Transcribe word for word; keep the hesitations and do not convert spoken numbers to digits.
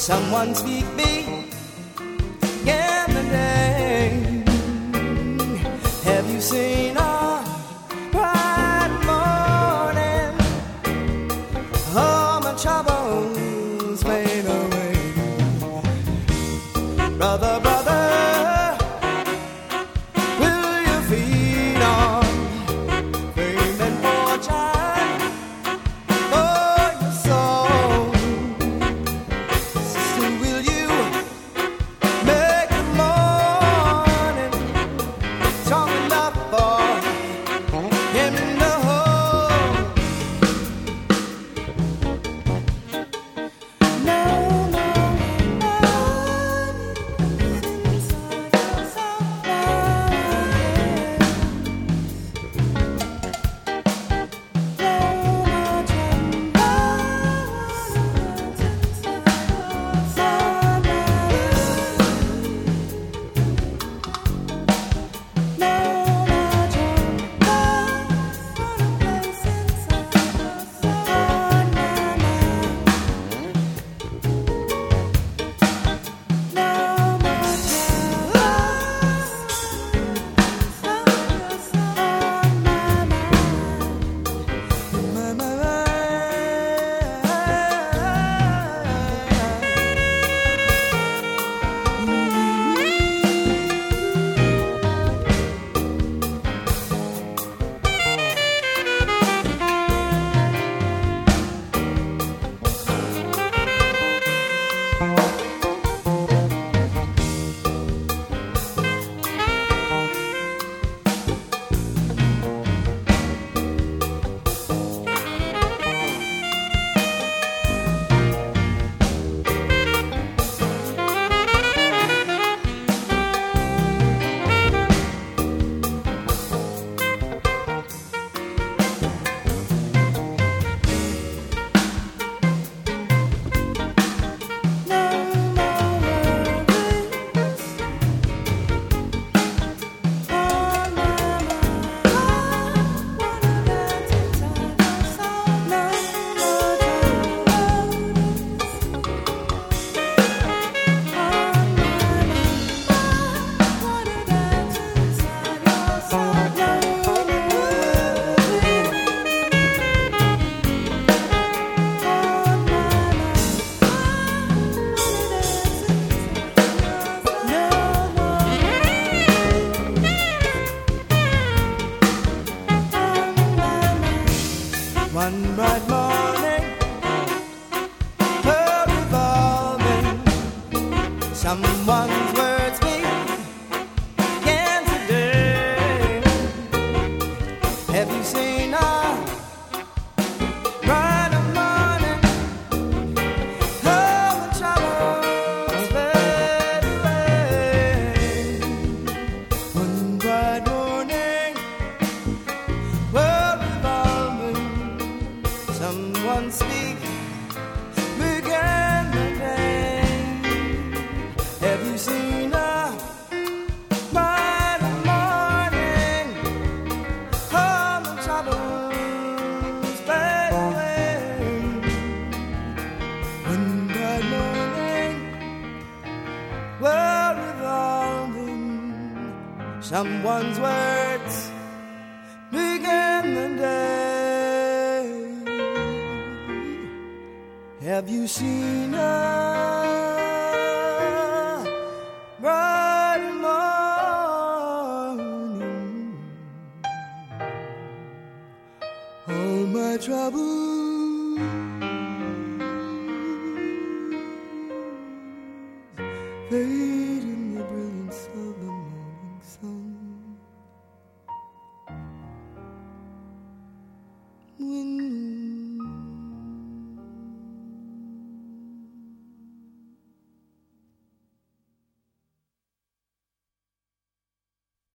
Someone speak me in the name. Have you seen a bright morning? All my troubles fade away. Brother, brother, will you feed on fame and fortune for your soul? Sister, will you make the morning strong enough for him to hold? No, no, no. One bright morning, world revolving. Someone's words began today. Have you seen a brighter morning? All the troubles fade away. One bright morning, world revolving. Someone speak, began the day. Have you seen a bright morning? All the troubles fade away. One bright morning, world revolving. Someone's words began the day. Have you seen a bright morning? All my troubles